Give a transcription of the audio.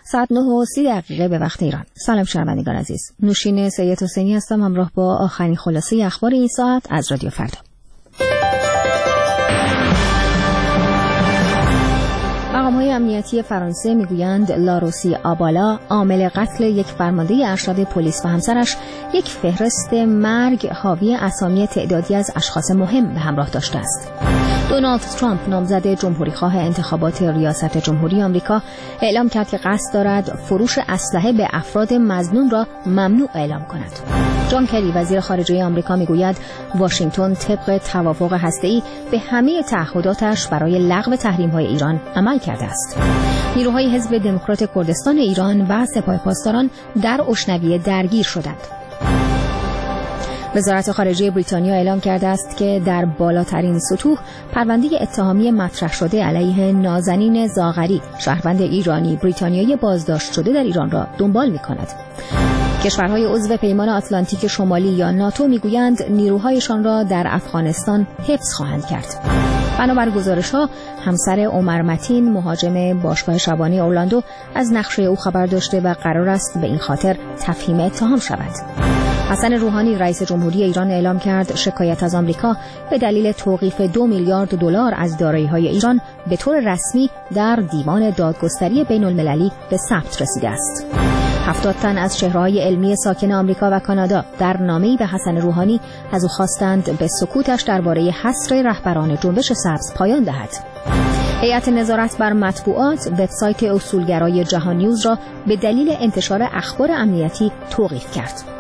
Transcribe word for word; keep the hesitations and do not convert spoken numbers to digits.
ساعت نه و سی دقیقه به وقت ایران. سلام شنوندگان عزیز. نوشین سید حسینی هستم همراه با آخرین خلاصه اخبار این ساعت از رادیو فردا. مقام‌های امنیتی فرانسه میگویند لاروسی آبالا، عامل قتل یک فرمانده ارشد پلیس و همسرش، یک فهرست مرگ حاوی اسامی تعدادی از اشخاص مهم به همراه داشته است. دونالد ترامپ، نامزد جمهوریخواه انتخابات ریاست جمهوری آمریکا، اعلام کرد که قصد دارد فروش اسلحه به افراد مظنون را ممنوع اعلام کند. جان کری، وزیر خارجه آمریکا، میگوید واشنگتن طبق توافق هسته‌ای به همه تعهداتش برای لغو تحریم‌های ایران عمل کرده است. نیروهای حزب دموکرات کردستان ایران و سپاه پاسداران در اشنویه درگیر شدند. وزارت خارجه بریتانیا اعلام کرده است که در بالاترین سطوح پرونده اتهامی مطرح شده علیه نازنین زاغری، شهروند ایرانی بریتانیایی بازداشت شده در ایران را دنبال می‌کند. کشورهای عضو پیمان آتلانتیک شمالی یا ناتو میگویند نیروهایشان را در افغانستان حفظ خواهند کرد. بنابر گزارش‌ها، همسر عمر متین، مهاجم باشگاه شبانه اورلاندو، از نقشه او خبر داشته و قرار است به این خاطر تفهیم اتهام شود. حسن روحانی، رئیس جمهوری ایران، اعلام کرد شکایت از آمریکا به دلیل توقیف دو میلیارد دلار از دارایی‌های ایران به طور رسمی در دیوان دادگستری بین‌المللی به ثبت رسیده است. هفتاد تن از چهره‌های علمی ساکن آمریکا و کانادا در نامه‌ای به حسن روحانی از او خواستند به سکوتش درباره حصر رهبران جنبش سبز پایان دهد. هیئت نظارت بر مطبوعات وبسایت اصولگرای جهان نیوز را به دلیل انتشار اخبار امنیتی توقیف کرد.